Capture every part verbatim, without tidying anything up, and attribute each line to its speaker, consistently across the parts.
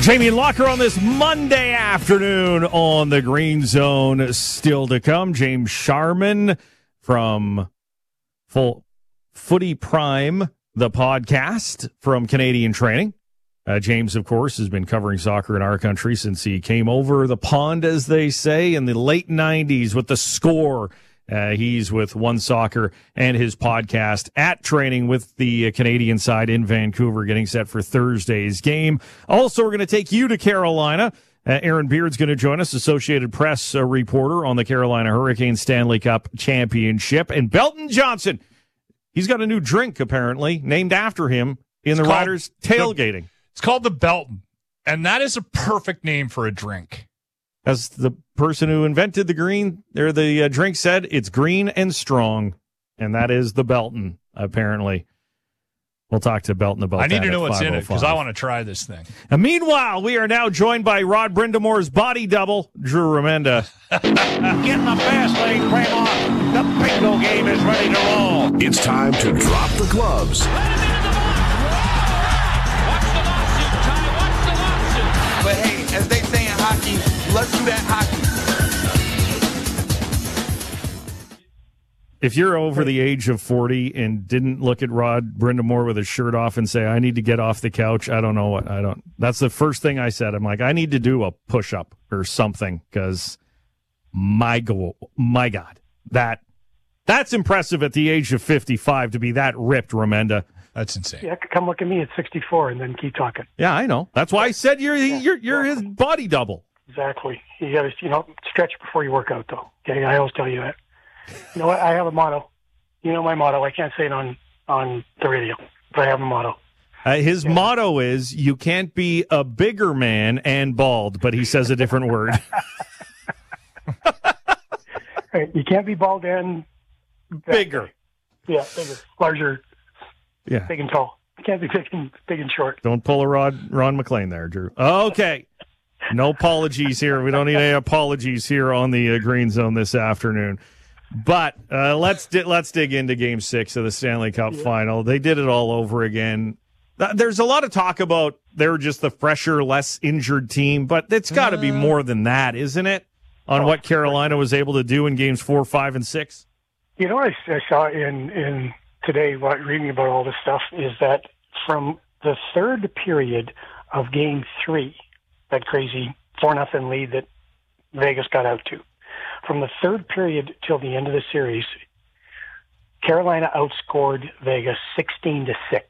Speaker 1: Jamie Locker on this Monday afternoon on the Green Zone. Still to come, James Sharman from Full Footy Prime, the podcast from Canadian Training. Uh, James, of course, has been covering soccer in our country since he came over the pond, as they say, in the late nineties with The Score. Uh, he's with One Soccer and his podcast at Training with the Canadian side in Vancouver, getting set for Thursday's game. Also, we're going to take you to Carolina. Uh, Aaron Beard's going to join us, Associated Press uh, reporter on the Carolina Hurricanes Stanley Cup Championship. And Belton Johnson, he's got a new drink, apparently, named after him in
Speaker 2: it's
Speaker 1: the Riders tailgating.
Speaker 2: The, it's called the Belton, and that is a perfect name for a drink.
Speaker 1: As the person who invented the green, or the uh, drink said, it's green and strong, and that is the Belton, apparently. We'll talk to Belton about that.
Speaker 2: I need to know what's in it, because I want to try this thing.
Speaker 1: And meanwhile, we are now joined by Rod Brindamore's body double, Drew Remenda.
Speaker 3: Getting the fast lane frame on. The bingo game is ready to roll.
Speaker 4: It's time to drop the gloves.
Speaker 5: But hey, as they say in hockey, let's do that hockey.
Speaker 1: If you're over the age of forty and didn't look at Rod Brindamore with his shirt off and say, I need to get off the couch, I don't know what, I don't, that's the first thing I said. I'm like, I need to do a push-up or something, because my go, my God, that, that's impressive at the age of fifty-five to be that ripped, Remenda.
Speaker 2: That's insane.
Speaker 6: Yeah, come look at me at sixty-four and then keep talking.
Speaker 1: Yeah, I know. That's why I said you're
Speaker 6: yeah,
Speaker 1: you're you're
Speaker 6: exactly.
Speaker 1: his body double.
Speaker 6: Exactly. You got to, you know, stretch before you work out, though. Okay, I always tell you that. You know what? I have a motto. You know my motto. I can't say it on on the radio, but I have a motto.
Speaker 1: Uh, his
Speaker 6: yeah.
Speaker 1: motto is, you can't be a bigger man and bald, but he says a different word.
Speaker 6: Right, you can't be bald and
Speaker 1: bigger.
Speaker 6: Yeah, bigger, larger.
Speaker 1: Yeah,
Speaker 6: big and tall. You can't be big and big and short.
Speaker 1: Don't pull a Rod Ron McLean there, Drew. Okay, no apologies here. We don't need any apologies here on the uh, Green Zone this afternoon. But uh, let's di- let's dig into Game Six of the Stanley Cup
Speaker 6: yeah.
Speaker 1: Final. They did it all over again. Th- There's a lot of talk about they're just the fresher, less injured team, but it's got to be more than that, isn't it? On
Speaker 6: oh,
Speaker 1: what Carolina was able to do in Games Four, Five, and Six.
Speaker 6: You know what I, I saw in in. today, while reading about all this stuff, is that from the third period of Game Three, that crazy four nothing lead that Vegas got out to, from the third period till the end of the series, Carolina outscored Vegas sixteen to six.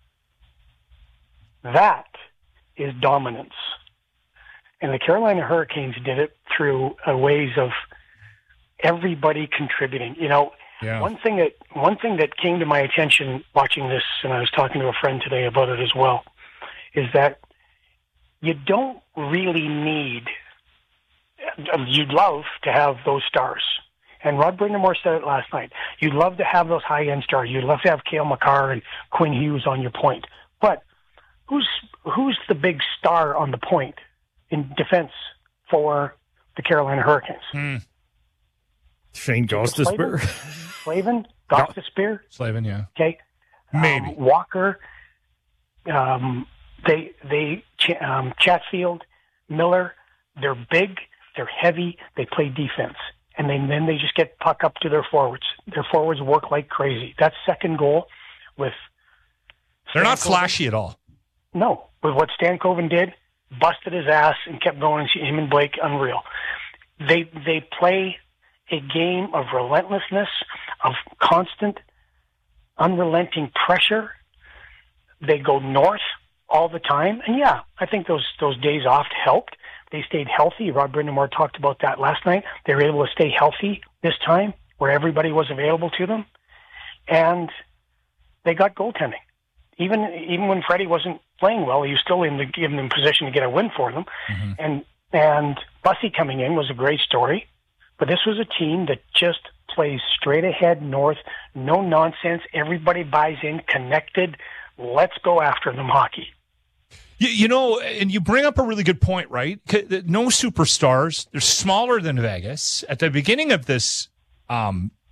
Speaker 6: That is dominance, and the Carolina Hurricanes did it through a ways of everybody contributing. You know.
Speaker 2: Yeah.
Speaker 6: One thing that one thing that came to my attention watching this, and I was talking to a friend today about it as well, is that you don't really need. You'd love to have those stars, and Rod Brindamore said it last night. You'd love to have those high-end stars. You'd love to have Cale Makar and Quinn Hughes on your point. But who's who's the big star on the point in defense for the Carolina Hurricanes?
Speaker 2: Hmm.
Speaker 1: Shane Gostisbehere.
Speaker 6: Slavin, Gostisbehere.
Speaker 2: Slavin, yeah.
Speaker 6: Okay.
Speaker 2: Maybe.
Speaker 6: Um, Walker. Um, they they Ch- um, Chatfield, Miller. They're big. They're heavy. They play defense, and then then they just get puck up to their forwards. Their forwards work like crazy. That second goal with
Speaker 2: they're not
Speaker 6: Stan
Speaker 2: flashy
Speaker 6: Coven,
Speaker 2: at all.
Speaker 6: No, with what Stan Coven did, busted his ass and kept going. Him and Blake, unreal. They they play a game of relentlessness, of constant, unrelenting pressure. They go north all the time. And yeah, I think those those days off helped. They stayed healthy. Rod Brindamore talked about that last night. They were able to stay healthy this time where everybody was available to them. And they got goaltending. Even even when Freddie wasn't playing well, he was still in the given in position to get a win for them. Mm-hmm. And and Bussy coming in was a great story. But this was a team that just plays straight ahead north, no nonsense. Everybody buys in, connected. Let's go after them hockey.
Speaker 2: You, you know, and you bring up a really good point, right? No superstars. They're smaller than Vegas. At the beginning of this um,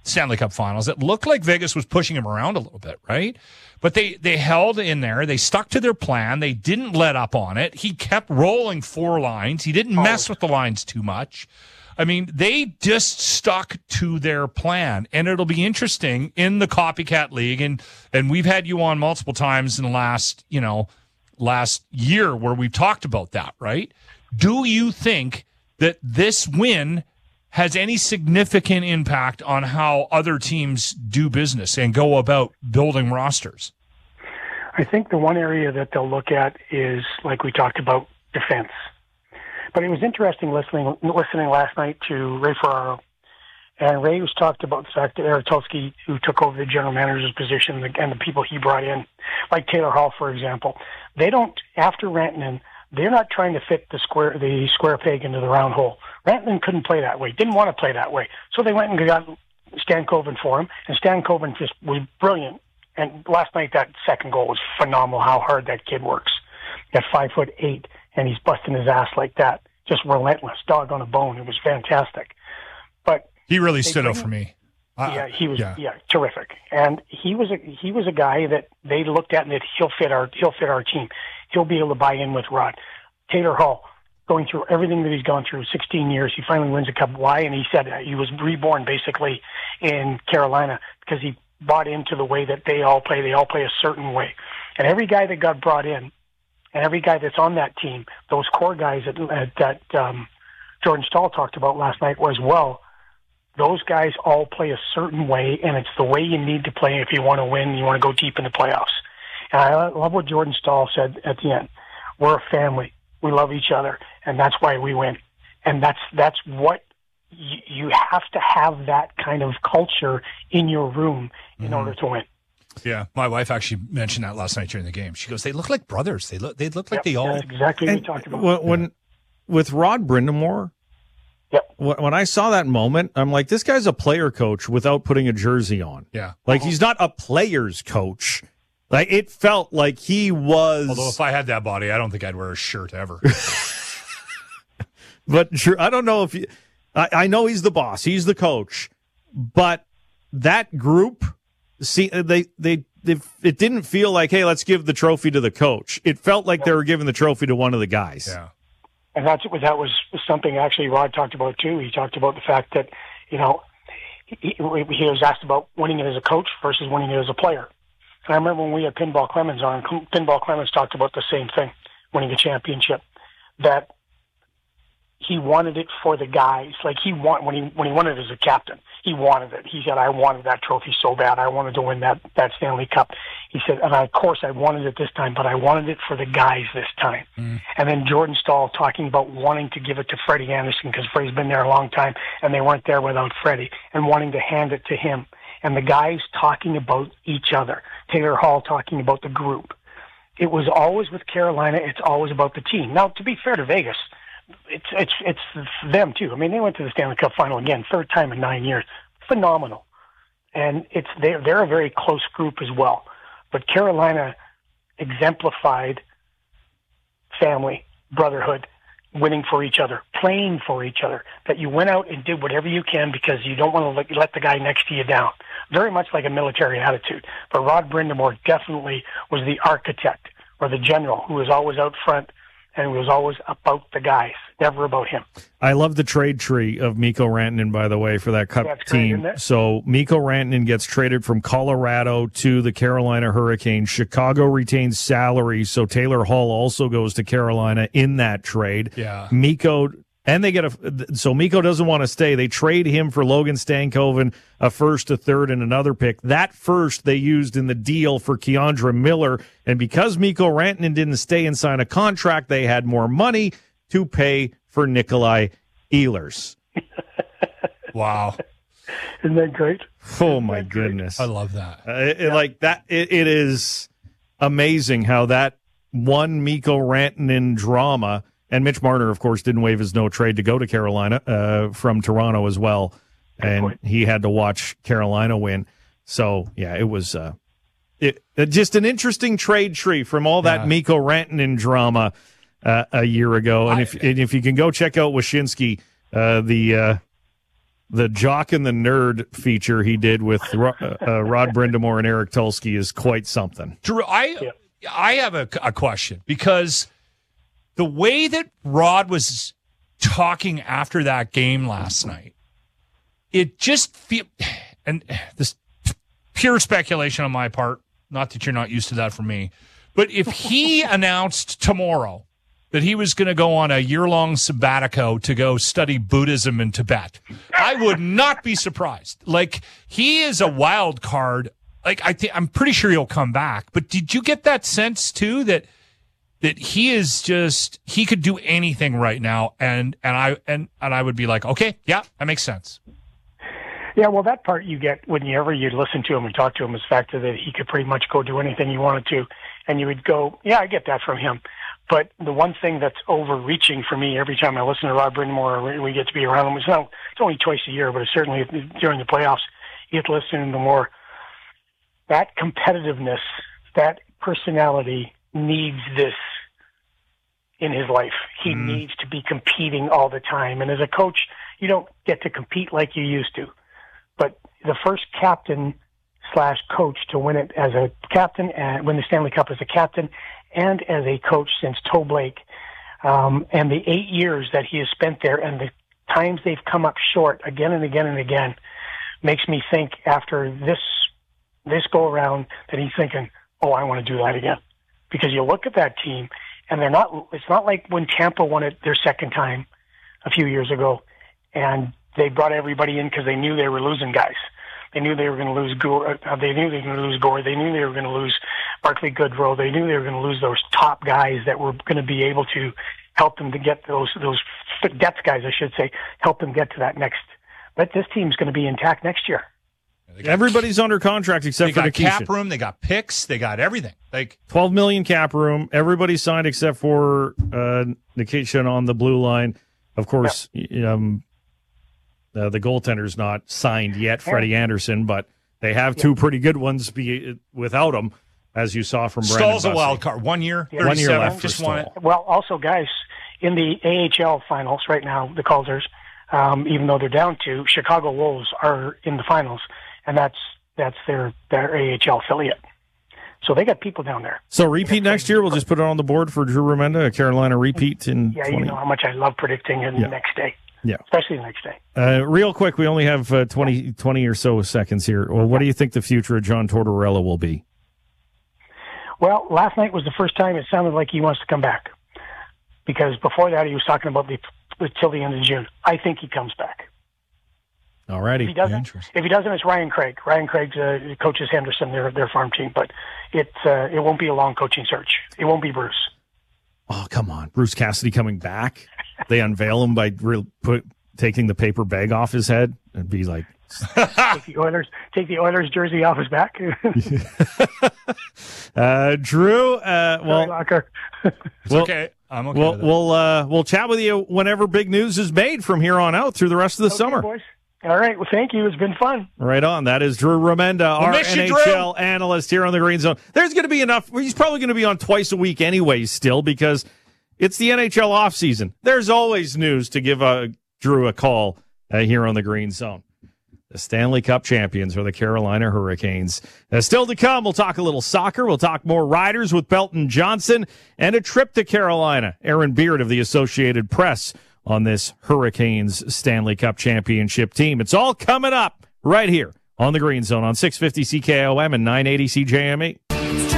Speaker 2: Stanley Cup Finals, it looked like Vegas was pushing him around a little bit, right? But they, they held in there. They stuck to their plan. They didn't let up on it. He kept rolling four lines. He didn't mess with the lines too much. I mean, they just stuck to their plan, and it'll be interesting in the Copycat League. And, and we've had you on multiple times in the last, you know, last year where we've talked about that, right? Do you think that this win has any significant impact on how other teams do business and go about building rosters?
Speaker 6: I think the one area that they'll look at is, like we talked about, defense. But it was interesting listening listening last night to Ray Ferraro. And Ray was talked about the fact that Eric Tulsky, who took over the general manager's position, and the people he brought in, like Taylor Hall, for example, they don't, after Rantanen, they're not trying to fit the square the square peg into the round hole. Rantanen couldn't play that way, didn't want to play that way. So they went and got Stan Coven for him, and Stan Coven just was brilliant. And last night, that second goal was phenomenal, how hard that kid works. At five foot eight, and he's busting his ass like that. Just relentless, dog on a bone. It was fantastic. But
Speaker 2: he really stood out for me. Uh,
Speaker 6: yeah, he was
Speaker 2: yeah.
Speaker 6: yeah terrific. And he was a he was a guy that they looked at and that he'll fit our he'll fit our team. He'll be able to buy in with Rod. Taylor Hall, going through everything that he's gone through, sixteen years, he finally wins a cup. Why? And he said he was reborn basically in Carolina because he bought into the way that they all play. They all play a certain way. And every guy that got brought in, and every guy that's on that team, those core guys that, that um, Jordan Staal talked about last night as well, those guys all play a certain way, and it's the way you need to play if you want to win, you want to go deep in the playoffs. And I love what Jordan Staal said at the end. We're a family. We love each other, and that's why we win. And that's that's what you, you have to have that kind of culture in your room in mm-hmm. order to win.
Speaker 2: Yeah, my wife actually mentioned that last night during the game. She goes, "They look like brothers. They look. They look like
Speaker 6: yep,
Speaker 2: they all."
Speaker 6: That's exactly what we talked about.
Speaker 1: When, when with Rod Brind'Amour,
Speaker 6: yep.
Speaker 1: when I saw that moment, I'm like, this guy's a player coach without putting a jersey on.
Speaker 2: Yeah,
Speaker 1: like he's not a player's coach. Like it felt like he was.
Speaker 2: Although if I had that body, I don't think I'd wear a shirt ever.
Speaker 1: But sure, I don't know if you, I, I know he's the boss. He's the coach, but that group. See, they, they, they, it didn't feel like, hey, let's give the trophy to the coach. It felt like they were giving the trophy to one of the guys.
Speaker 2: Yeah.
Speaker 6: And that's, that was something actually Rod talked about too. He talked about the fact that, you know, he, he was asked about winning it as a coach versus winning it as a player. And I remember when we had Pinball Clemens on, Pinball Clemens talked about the same thing, winning a championship, that he wanted it for the guys. Like he want when he when he won it as a captain, he wanted it. He said, "I wanted that trophy so bad. I wanted to win that that Stanley Cup." He said, "And I, of course, I wanted it this time, but I wanted it for the guys this time." Mm. And then Jordan Staal talking about wanting to give it to Freddie Anderson because Freddie's been there a long time, and they weren't there without Freddie, and wanting to hand it to him. And the guys talking about each other. Taylor Hall talking about the group. It was always with Carolina. It's always about the team. Now, to be fair to Vegas. It's it's it's them too. I mean, they went to the Stanley Cup final again, third time in nine years. Phenomenal, and it's they're they're a very close group as well. But Carolina exemplified family, brotherhood, winning for each other, playing for each other. That you went out and did whatever you can because you don't want to let, let the guy next to you down. Very much like a military attitude. But Rod Brind'Amour definitely was the architect or the general who was always out front. And it was always about the guys, never about him.
Speaker 1: I love the trade tree of Mikko Rantanen, by the way, for that Cup
Speaker 6: That's
Speaker 1: team.
Speaker 6: great,
Speaker 1: so Mikko Rantanen gets traded from Colorado to the Carolina Hurricanes. Chicago retains salary, so Taylor Hall also goes to Carolina in that trade.
Speaker 2: Yeah.
Speaker 1: Mikko, and they get a, so Mikko doesn't want to stay. They trade him for Logan Stankoven, a first, a third, and another pick. That first they used in the deal for Keandre Miller. And because Mikko Rantanen didn't stay and sign a contract, they had more money to pay for Nikolai Ehlers.
Speaker 2: Wow.
Speaker 6: Isn't that great?
Speaker 1: Oh, my goodness.
Speaker 2: I love that.
Speaker 1: Uh, it, yeah. Like that, it, it is amazing how that one Mikko Rantanen drama. And Mitch Marner, of course, didn't waive his no trade to go to Carolina uh, from Toronto as well. And he had to watch Carolina win. So, yeah, it was uh, it, uh, just an interesting trade tree from all that yeah. Mikko Rantanen drama uh, a year ago. And I, if and if you can go check out Wyshynski, uh, the uh, the Jock and the Nerd feature he did with uh, uh, Rod Brindamore and Eric Tulsky is quite something.
Speaker 2: Drew, I I have a, a question, because the way that Rod was talking after that game last night, it just feel, and this pure speculation on my part, not that you're not used to that from me, but if he announced tomorrow that he was going to go on a year-long sabbatico to go study Buddhism in Tibet, I would not be surprised. Like, he is a wild card. Like, I think I'm pretty sure he'll come back. But did you get that sense too that that he is just he could do anything right now, and and I and and I would be like, okay, yeah, that makes sense.
Speaker 6: Yeah, well, that part you get whenever you listen to him and talk to him is the fact that he could pretty much go do anything he wanted to, and you would go, yeah, I get that from him. But the one thing that's overreaching for me every time I listen to Rod Brindamore or we get to be around him, it's not it's only twice a year, but it's certainly during the playoffs, you get to listen to more. That competitiveness, that personality needs this in his life. He mm. needs to be competing all the time. And as a coach, you don't get to compete like you used to. But the first captain slash coach to win it as a captain and win the Stanley Cup as a captain and as a coach since Toe Blake, um, and the eight years that he has spent there and the times they've come up short again and again and again makes me think after this this go around that he's thinking, oh, I want to do that again. Because you look at that team and they're not, it's not like when Tampa won it their second time a few years ago and they brought everybody in because they knew they were losing guys. They knew they were going to lose Gore. Uh, they knew they were going to lose Gore. They knew they were going to lose Barclay Goodrow. They knew they were going to lose those top guys that were going to be able to help them to get those, those depth guys, I should say, help them get to that next. But this team's going to be intact next year.
Speaker 1: Everybody's under contract except
Speaker 2: they
Speaker 1: for
Speaker 2: got
Speaker 1: Nikishin.
Speaker 2: Cap room, they got picks, they got everything. Like
Speaker 1: twelve million cap room. Everybody's signed except for uh, Nikishin on the blue line. Of course, yeah. um, uh, the goaltender's not signed yet, Freddie yeah. Anderson, but they have two yeah. pretty good ones be, without him, as you saw from Brandon
Speaker 2: Stahl's a wild card. One year,
Speaker 1: yeah. one year left.
Speaker 2: Just won it.
Speaker 6: Well, also, guys, in the A H L finals right now, the Calder's, um, even though they're down to, Chicago Wolves are in the finals. And that's that's their their A H L affiliate. So they got people down there.
Speaker 1: So repeat next year. We'll just put it on the board for Drew Remenda, a Carolina repeat in.
Speaker 6: Yeah,
Speaker 1: twenty.
Speaker 6: You know how much I love predicting in
Speaker 1: yeah.
Speaker 6: the next day.
Speaker 1: Yeah,
Speaker 6: especially the next day.
Speaker 1: Uh, real quick, we only have uh, twenty, twenty or so seconds here. Well, what yeah. do you think the future of John Tortorella will be?
Speaker 6: Well, last night was the first time it sounded like he wants to come back, because before that he was talking about the till the end of June. I think he comes back.
Speaker 1: All righty.
Speaker 6: If he doesn't, if he doesn't, it's Ryan Craig. Ryan Craig uh, coaches Henderson, their their farm team, but it uh, it won't be a long coaching search. It won't be Bruce.
Speaker 1: Oh, come on, Bruce Cassidy coming back? They unveil him by real, put taking the paper bag off his head and be like,
Speaker 6: take the Oilers, take the Oilers jersey off his back.
Speaker 1: uh, Drew, uh, well,
Speaker 2: it's well, okay. I'm okay.
Speaker 1: We'll
Speaker 2: with that.
Speaker 1: we'll uh, we'll chat with you whenever big news is made from here on out through the rest of the
Speaker 6: okay,
Speaker 1: summer.
Speaker 6: Boys. All right. Well, thank you. It's been fun.
Speaker 1: Right on. That is Drew Remenda, we'll our N H L
Speaker 2: you,
Speaker 1: analyst here on the Green Zone. There's going to be enough. He's probably going to be on twice a week anyways still, because it's the N H L offseason. There's always news to give uh, Drew a call uh, here on the Green Zone. The Stanley Cup champions are the Carolina Hurricanes. Uh, still to come, we'll talk a little soccer. We'll talk more Riders with Belton Johnson and a trip to Carolina. Aaron Beard of the Associated Press on this Hurricanes Stanley Cup championship team. It's all coming up right here on the Green Zone on six fifty C K O M and nine eighty C J M E.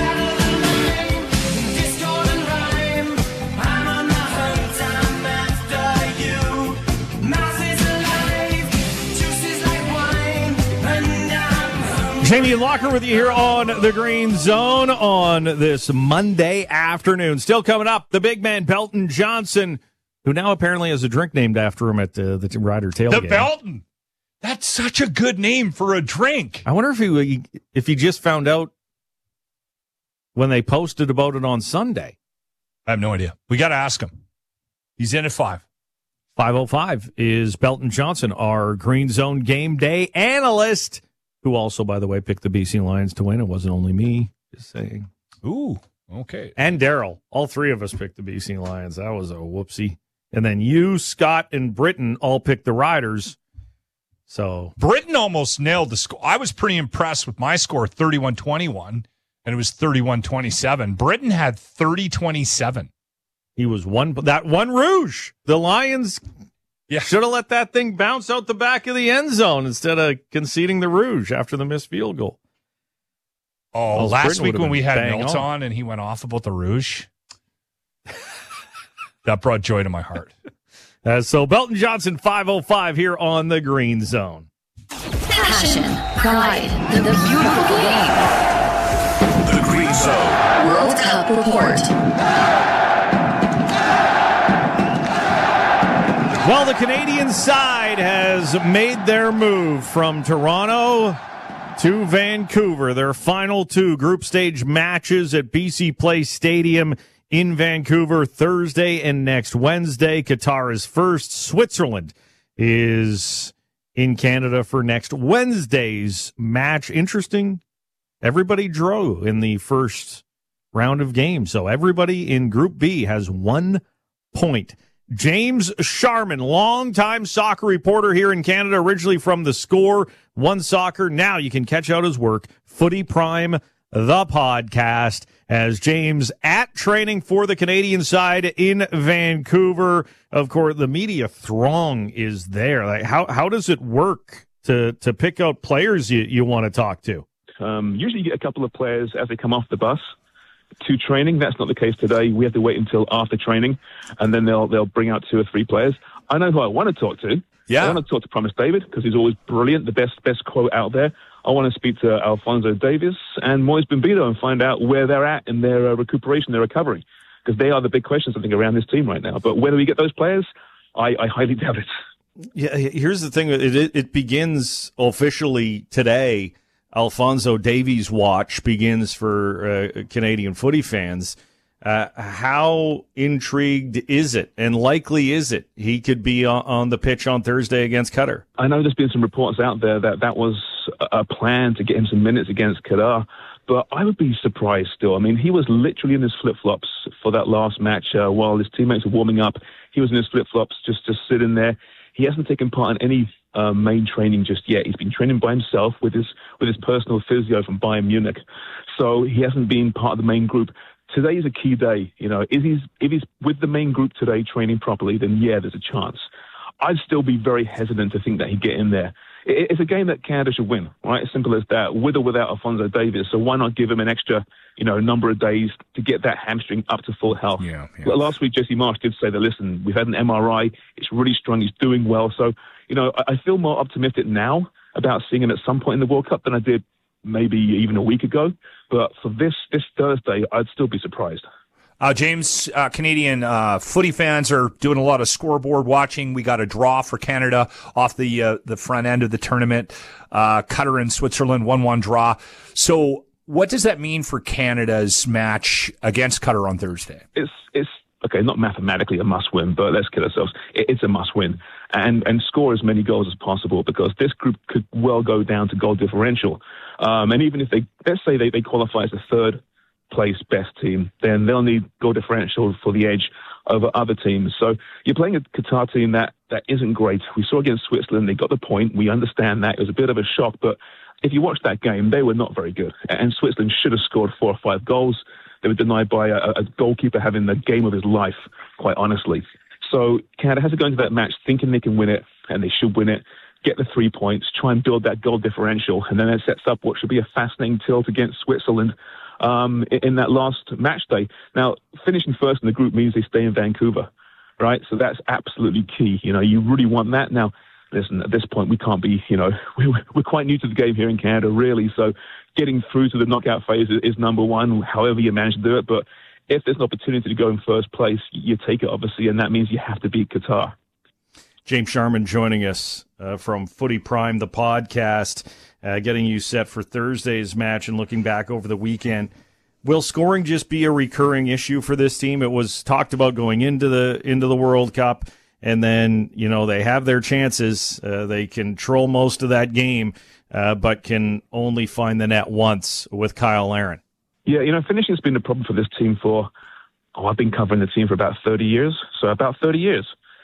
Speaker 1: Jamie and Locker with you here on the Green Zone on this Monday afternoon. Still coming up, the big man Belton Johnson, who now apparently has a drink named after him at uh, the Rider tailgate.
Speaker 2: The Belton. That's such a good name for a drink.
Speaker 1: I wonder if he if he just found out when they posted about it on Sunday.
Speaker 2: I have no idea. We got to ask him. He's in at five.
Speaker 1: five oh five is Belton Johnson, our Green Zone game day analyst, who also, by the way, picked the B C Lions to win. It wasn't only me, just saying.
Speaker 2: Ooh, okay.
Speaker 1: And Daryl. All three of us picked the B C Lions. That was a whoopsie. And then you, Scott, and Britton all picked the Riders. So
Speaker 2: Britain almost nailed the score. I was pretty impressed with my score, thirty-one twenty-one, and it was thirty-one twenty-seven. Britain had thirty twenty-seven.
Speaker 1: he was one, that one Rouge. The Lions
Speaker 2: Yeah.
Speaker 1: should have let that thing bounce out the back of the end zone instead of conceding the Rouge after the missed field goal.
Speaker 2: Oh,
Speaker 1: Well,
Speaker 2: last
Speaker 1: Britain
Speaker 2: week
Speaker 1: would've
Speaker 2: when we
Speaker 1: been
Speaker 2: had
Speaker 1: bang
Speaker 2: Milt
Speaker 1: on.
Speaker 2: on and he went off about the Rouge, that brought joy to my heart.
Speaker 1: Uh, so Belton Johnson five oh five here on the Green Zone.
Speaker 7: Passion, pride, the beautiful game.
Speaker 4: The Green Zone.
Speaker 7: World Cup report.
Speaker 1: Well, the Canadian side has made their move from Toronto to Vancouver. Their final two group stage matches at B C Place Stadium in Vancouver Thursday and next Wednesday. Qatar is first. Switzerland is in Canada for next Wednesday's match. Interesting. Everybody drew in the first round of games. So everybody in Group B has one point. James Sharman, longtime soccer reporter here in Canada, originally from The Score, One Soccer. Now you can catch out his work, Footy Prime, the podcast, as James at training for the Canadian side in Vancouver. Of course, the media throng is there. Like, how how does it work to to pick out players you, you want to talk to?
Speaker 8: Um, usually you get a couple of players as they come off the bus to training. That's not the case today. We have to wait until after training, and then they'll they'll bring out two or three players. I know who I want to talk to.
Speaker 2: Yeah.
Speaker 8: I want to talk to Promise David because he's always brilliant, the best best quote out there. I want to speak to Alfonso Davies and Moise Bimbido and find out where they're at in their uh, recuperation, their recovery, because they are the big questions, I think, around this team right now. But whether we get those players, I, I highly doubt it.
Speaker 1: Yeah, here's the thing. It, it, it begins officially today. Alfonso Davies' watch begins for uh, Canadian footy fans. Uh, how intrigued is it, and likely is it he could be on, on the pitch on Thursday against Qatar?
Speaker 8: I know there's been some reports out there that that was a plan to get him some minutes against Qatar, but I would be surprised still. I mean, he was literally in his flip-flops for that last match uh, while his teammates were warming up. He was in his flip-flops just, just sitting there. He hasn't taken part in any uh, main training just yet. He's been training by himself with his with his personal physio from Bayern Munich. So he hasn't been part of the main group. Today is a key day. You know, if he's, if he's with the main group today training properly, then yeah, there's a chance. I'd still be very hesitant to think that he'd get in there. It, it's a game that Canada should win, right? As simple as that, with or without Alfonso Davies. So why not give him an extra, you know, number of days to get that hamstring up to full health?
Speaker 2: Yeah, yeah.
Speaker 8: Well, last week, Jesse Marsh did say that, listen, we've had an M R I. It's really strong. He's doing well. So, you know, I, I feel more optimistic now about seeing him at some point in the World Cup than I did maybe even a week ago. But for this this Thursday, I'd still be surprised.
Speaker 9: Uh, James, uh, Canadian uh, footy fans are doing a lot of scoreboard watching. We got a draw for Canada off the uh, the front end of the tournament. Uh, Qatar and Switzerland, one one draw. So what does that mean for Canada's match against Qatar on Thursday?
Speaker 8: It's it's okay, not mathematically a must-win, but let's kid ourselves. It, it's a must-win. And and score as many goals as possible, because this group could well go down to goal differential. Um, and even if they, let's say they, they qualify as the third place best team, then they'll need goal differential for the edge over other teams. So you're playing a Qatar team that, that isn't great. We saw against Switzerland, they got the point. We understand that. It was a bit of a shock, but if you watch that game, they were not very good. And Switzerland should have scored four or five goals. They were denied by a, a goalkeeper having the game of his life, quite honestly. So Canada has to go into that match thinking they can win it, and they should win it, get the three points, try and build that goal differential, and then it sets up what should be a fascinating tilt against Switzerland um, in that last match day. Now, finishing first in the group means they stay in Vancouver, right? So that's absolutely key. You know, you really want that. Now, listen, at this point, we can't be, you know, we're quite new to the game here in Canada, really. So getting through to the knockout phase is number one, however you manage to do it. But if there's an opportunity to go in first place, you take it, obviously, and that means you have to beat Qatar.
Speaker 1: James Sharman joining us uh, from Footy Prime, the podcast, uh, getting you set for Thursday's match and looking back over the weekend. Will scoring just be a recurring issue for this team? It was talked about going into the into the World Cup, and then, you know, they have their chances. Uh, they control most of that game, uh, but can only find the net once with Kyle Larin.
Speaker 8: Yeah, you know, finishing's been a problem for this team for, oh, I've been covering the team for about thirty years. So about thirty years.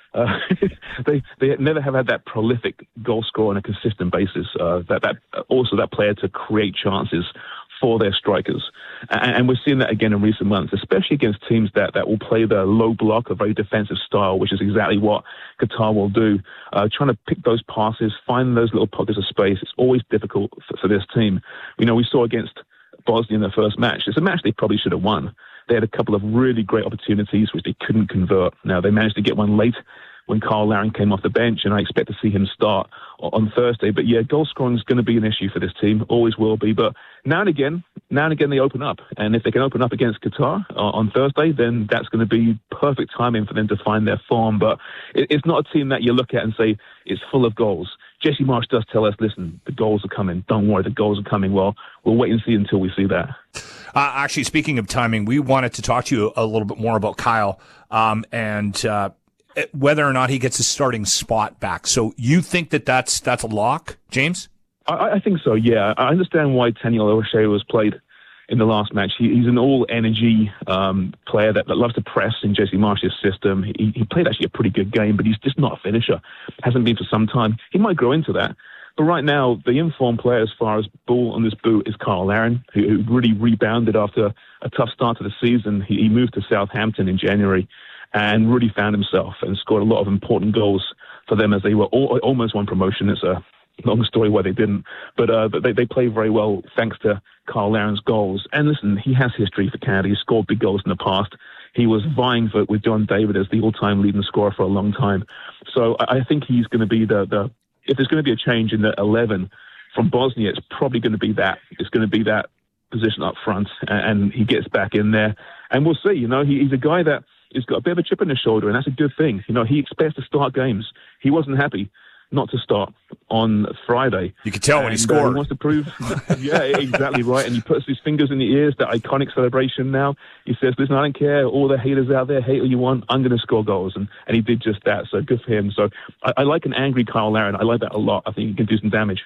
Speaker 8: Uh, they they never have had that prolific goal scorer on a consistent basis. Uh, that that also that player to create chances for their strikers, and, and we're seeing that again in recent months, especially against teams that, that will play the low block, a very defensive style, which is exactly what Qatar will do. Uh, trying to pick those passes, find those little pockets of space. It's always difficult for, for this team. You know, we saw against Bosnia in the first match. It's a match they probably should have won. They had a couple of really great opportunities which they couldn't convert. Now, they managed to get one late when Carl Larin came off the bench, and I expect to see him start on Thursday. But yeah, goal scoring is going to be an issue for this team, always will be. But now and again, now and again they open up. And if they can open up against Qatar uh, on Thursday, then that's going to be perfect timing for them to find their form. But it, it's not a team that you look at and say it's full of goals. Jesse Marsch does tell us, listen, the goals are coming. Don't worry, the goals are coming. Well, we'll wait and see until we see that.
Speaker 9: Uh, actually, speaking of timing, we wanted to talk to you a little bit more about Kyle um, and uh, whether or not he gets his starting spot back. So you think that that's, that's a lock, James?
Speaker 8: I, I think so, yeah. I understand why Daniel O'Shea was played in the last match. He, he's an all-energy um, player that, that loves to press in Jesse Marsch's system. He, he played actually a pretty good game, but he's just not a finisher. Hasn't been for some time. He might grow into that. But right now, the informed player as far as ball on this boot is Carl Larin, who, who really rebounded after a tough start to the season. He, he moved to Southampton in January and really found himself and scored a lot of important goals for them as they were all, almost won promotion. It's a long story why they didn't, but uh, they, they played very well thanks to Carl Larin's goals. And listen, he has history for Canada. He's scored big goals in the past. He was vying for with John David as the all-time leading scorer for a long time. So I, I think he's going to be the, the if there's going to be a change in the eleven from Bosnia, it's probably going to be that. It's going to be that position up front, and, and he gets back in there. And we'll see. You know, he, he's a guy that has got a bit of a chip on his shoulder, and that's a good thing. You know, he expects to start games. He wasn't happy not to start on Friday.
Speaker 9: You could tell
Speaker 8: and,
Speaker 9: when he scored.
Speaker 8: Uh, he wants to prove, yeah, exactly right. And he puts his fingers in the ears, that iconic celebration now. He says, listen, I don't care, all the haters out there, hate all you want, I'm going to score goals. And, and he did just that, so good for him. So I, I like an angry Kyle Larin. I like that a lot. I think he can do some damage.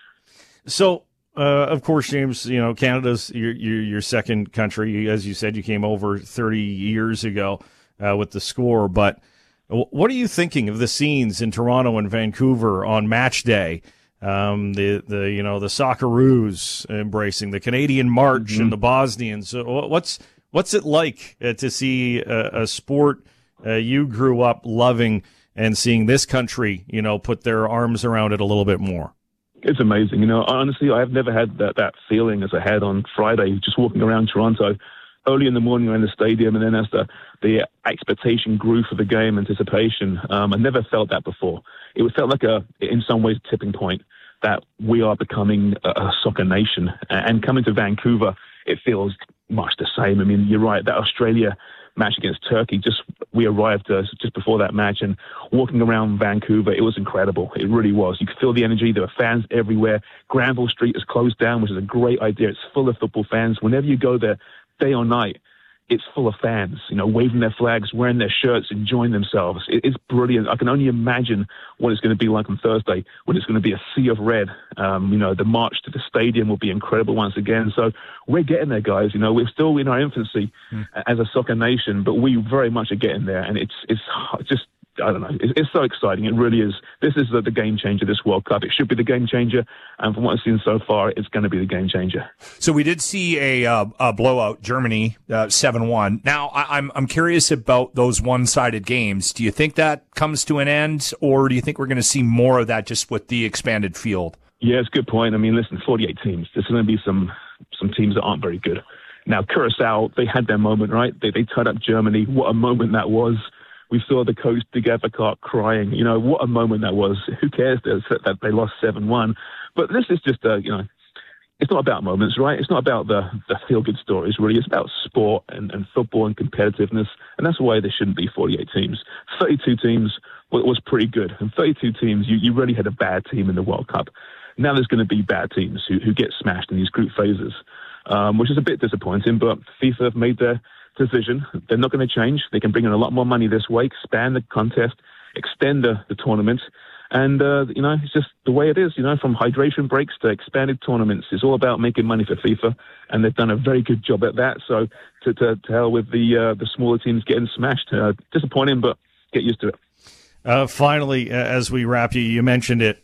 Speaker 1: So, uh, of course, James, you know, Canada's your, your, your second country. As you said, you came over thirty years ago uh, with the score, but what are you thinking of the scenes in Toronto and Vancouver on match day? Um, the, the, you know, the Socceroos embracing the Canadian march mm-hmm. and the Bosnians. What's, what's it like uh, to see a, a sport uh, you grew up loving and seeing this country, you know, put their arms around it a little bit more?
Speaker 8: It's amazing. You know, honestly, I've never had that, that feeling as I had on Friday, just walking around Toronto. Early in the morning around the stadium, and then as the, the expectation grew for the game, anticipation, um, I never felt that before. It felt like a, in some ways, a tipping point that we are becoming a, a soccer nation. And coming to Vancouver, it feels much the same. I mean, you're right, that Australia match against Turkey, just we arrived uh, just before that match, and walking around Vancouver, it was incredible. It really was. You could feel the energy. There were fans everywhere. Granville Street is closed down, which is a great idea. It's full of football fans. Whenever you go there, day or night, it's full of fans, you know, waving their flags, wearing their shirts, enjoying themselves. It, it's brilliant. I can only imagine what it's going to be like on Thursday, when it's going to be a sea of red. Um, you know, the march to the stadium will be incredible once again. So we're getting there, guys. You know, we're still in our infancy mm. as a soccer nation, but we very much are getting there. And it's it's just, I don't know, it's, it's so exciting. It really is. This is the, the game changer, this World Cup. It should be the game changer. And from what I've seen so far, it's going to be the game changer.
Speaker 9: So we did see a, uh, a blowout, Germany, uh, seven one. Now, I, I'm I'm curious about those one-sided games. Do you think that comes to an end, or do you think we're going to see more of that just with the expanded field?
Speaker 8: Yeah, it's a good point. I mean, listen, forty-eight teams. There's going to be some, some teams that aren't very good. Now, Curacao, they had their moment, right? They, they tied up Germany. What a moment that was. We saw the coach, De Gevekart, crying. You know, what a moment that was. Who cares that they lost seven one? But this is just, a, you know, it's not about moments, right? It's not about the, the feel-good stories, really. It's about sport and, and football and competitiveness, and that's why there shouldn't be forty-eight teams. thirty-two teams was, was pretty good, and thirty-two teams, you, you really had a bad team in the World Cup. Now there's going to be bad teams who, who get smashed in these group phases, um, which is a bit disappointing, but FIFA have made their decision. They're not going to change. They can bring in a lot more money this way, expand the contest, extend the, the tournament. And, uh, you know, it's just the way it is, you know, from hydration breaks to expanded tournaments. It's all about making money for FIFA, and they've done a very good job at that. So to, to, to hell with the uh, the smaller teams getting smashed. Uh, disappointing, but get used to it.
Speaker 1: Uh, finally, uh, as we wrap you, you mentioned it.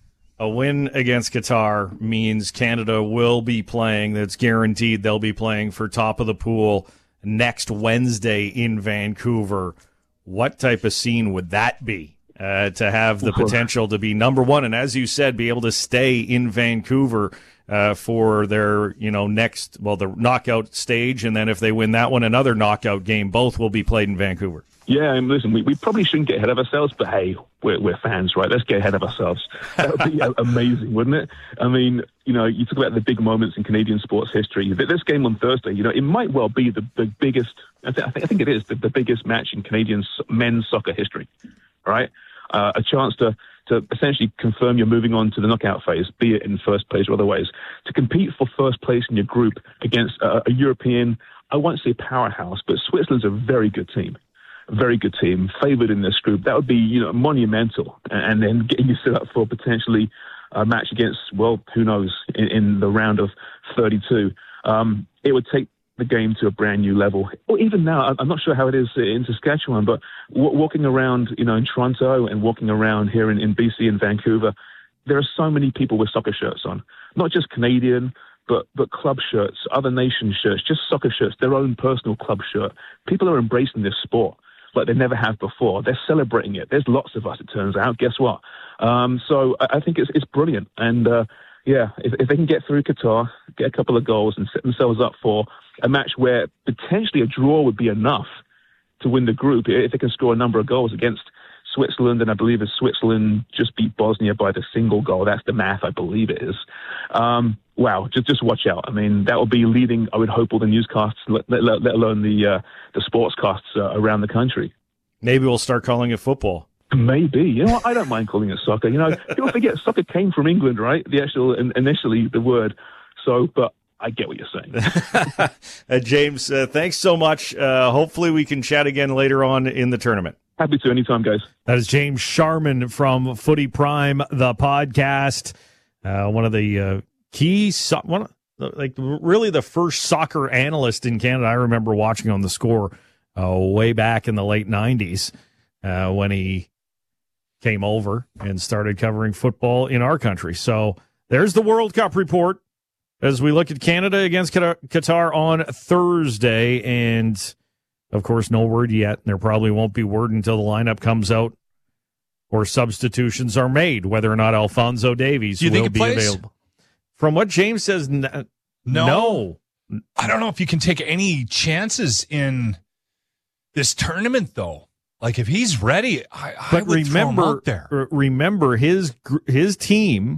Speaker 1: A win against Qatar means Canada will be playing. That's guaranteed. They'll be playing for top of the pool next Wednesday in Vancouver. What type of scene would that be uh, to have the potential to be number one? And as you said, be able to stay in Vancouver uh, for their, you know, next, well, the knockout stage. And then if they win that one, another knockout game. Both will be played in Vancouver.
Speaker 8: Yeah, and listen, we, we probably shouldn't get ahead of ourselves, but hey, we're, we're fans, right? Let's get ahead of ourselves. That would be amazing, wouldn't it? I mean, you know, you talk about the big moments in Canadian sports history. This game on Thursday, you know, it might well be the, the biggest, I, th- I think it is, the, the biggest match in Canadian men's soccer history, right? Uh, a chance to, to essentially confirm you're moving on to the knockout phase, be it in first place or other ways. To compete for first place in your group against a, a European, I won't say powerhouse, but Switzerland's a very good team. A very good team, favored in this group. That would be, you know, monumental. And then getting you set up for potentially a match against, well, who knows, in, in the round of thirty-two. Um, it would take the game to a brand new level. Or even now, I'm not sure how it is in Saskatchewan, but w- walking around, you know, in Toronto and walking around here in, in B C and Vancouver, there are so many people with soccer shirts on. Not just Canadian, but but club shirts, other nation shirts, just soccer shirts, their own personal club shirt. People are embracing this sport like they never have before. They're celebrating it. There's lots of us, it turns out. Guess what? Um, so I, I think it's it's brilliant. And, uh, yeah, if, if they can get through Qatar, get a couple of goals and set themselves up for a match where potentially a draw would be enough to win the group, if they can score a number of goals against Switzerland, and I believe it's Switzerland just beat Bosnia by the single goal. That's the math, I believe it is. Um, wow, just just watch out. I mean, that will be leading, I would hope, all the newscasts, let, let, let alone the uh, the sportscasts uh, around the country.
Speaker 1: Maybe we'll start calling it football.
Speaker 8: Maybe. You know what? I don't mind calling it soccer. You know, people forget soccer came from England, right? The actual, initially, the word. So, but I get what you're saying.
Speaker 1: uh, James, uh, thanks so much. Uh, hopefully we can chat again later on in the tournament.
Speaker 8: Happy to, anytime, guys.
Speaker 1: That is James Sharman from Footy Prime, the podcast. Uh, one of the uh, key, so- one of, like really the first soccer analyst in Canada I remember watching on The Score uh, way back in the late nineties uh, when he came over and started covering football in our country. So there's the World Cup report as we look at Canada against Qatar on Thursday. And, of course, no word yet. There probably won't be word until the lineup comes out or substitutions are made, whether or not Alphonso Davies
Speaker 2: Do you
Speaker 1: will
Speaker 2: think it
Speaker 1: be
Speaker 2: plays?
Speaker 1: available. From what James says, n-
Speaker 2: No.
Speaker 1: no.
Speaker 2: I don't know if you can take any chances in this tournament, though. Like, if he's ready, I, I
Speaker 1: But
Speaker 2: would throw him
Speaker 1: remember,
Speaker 2: out there.
Speaker 1: r- remember his gr- his team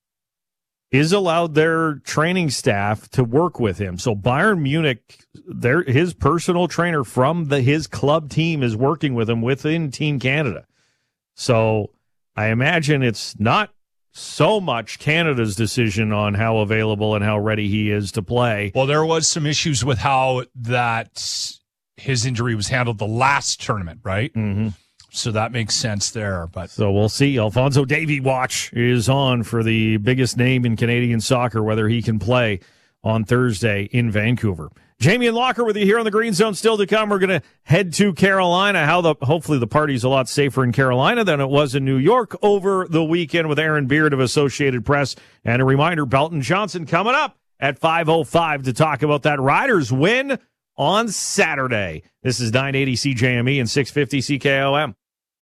Speaker 1: is allowed their training staff to work with him. So Bayern Munich, their his personal trainer from the his club team is working with him within Team Canada. So I imagine it's not so much Canada's decision on how available and how ready he is to play.
Speaker 2: Well, there was some issues with how that his injury was handled the last tournament, right?
Speaker 1: Mm-hmm.
Speaker 2: So that makes sense there. But
Speaker 1: So we'll see. Alphonso Davies watch is on for the biggest name in Canadian soccer, whether he can play on Thursday in Vancouver. Jamie and Locker with you here on the Green Zone. Still to come, we're going to head to Carolina. How the hopefully the party's a lot safer in Carolina than it was in New York over the weekend with Aaron Beard of Associated Press. And a reminder, Belton Johnson coming up at five oh five to talk about that Riders win on Saturday. This is nine eighty C J M E and six fifty C K O M.